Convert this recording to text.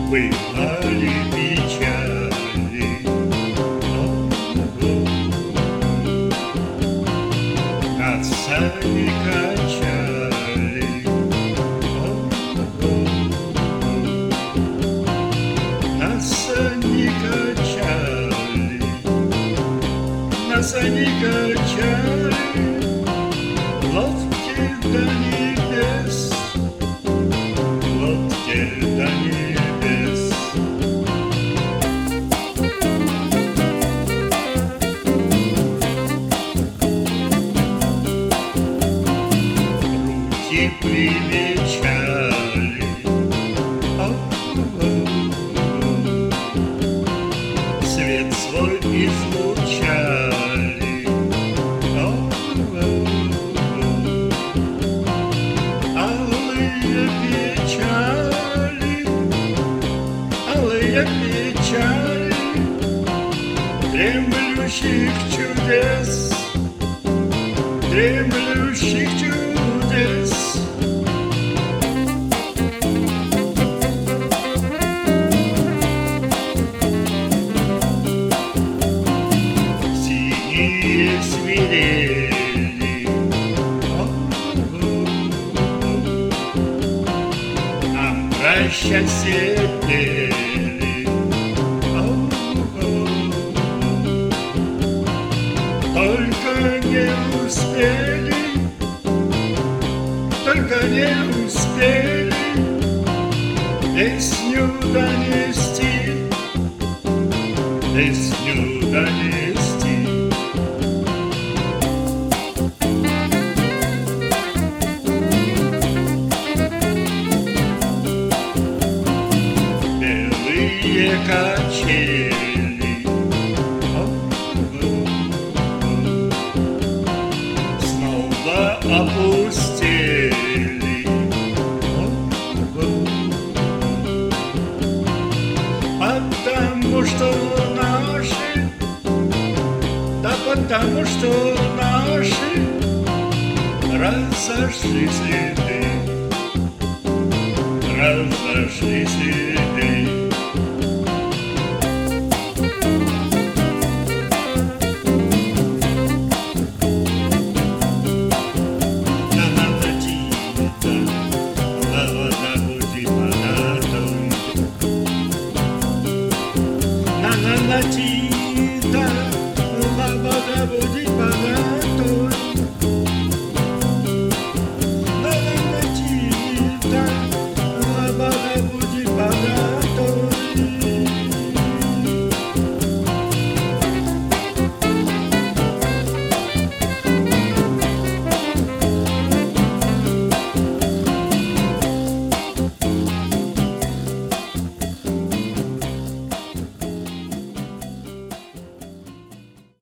Бывали печали, над сами качали, нас они качали, нас они качали, лодки до небес, лодки до небес. Руки привечали, свет свой излучали, алые печали, алые печали дремлющих чудес, дремлющих чудес. Синие свирели, нам прощаться пели, только не успели, только не успели песню донести, песню донести. Белые качели, снова опустили, потому что наши, да потому что наши разошлись следы, разошлись следы.